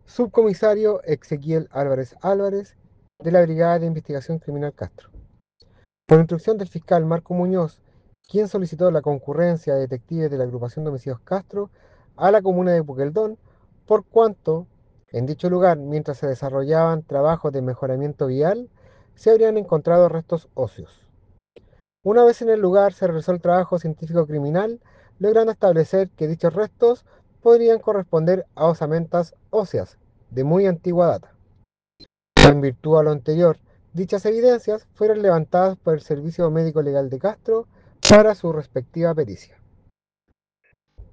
subcomisario Ezequiel Álvarez Álvarez, de la Brigada de Investigación Criminal Castro. Por instrucción del fiscal Marco Muñoz, quien solicitó la concurrencia de detectives de la agrupación de homicidios Castro a la comuna de Puqueldón, por cuanto en dicho lugar, mientras se desarrollaban trabajos de mejoramiento vial, se habrían encontrado restos óseos. Una vez en el lugar se realizó el trabajo científico criminal, logrando establecer que dichos restos podrían corresponder a osamentas óseas de muy antigua data. En virtud a lo anterior, dichas evidencias fueron levantadas por el Servicio Médico Legal de Castro para su respectiva pericia.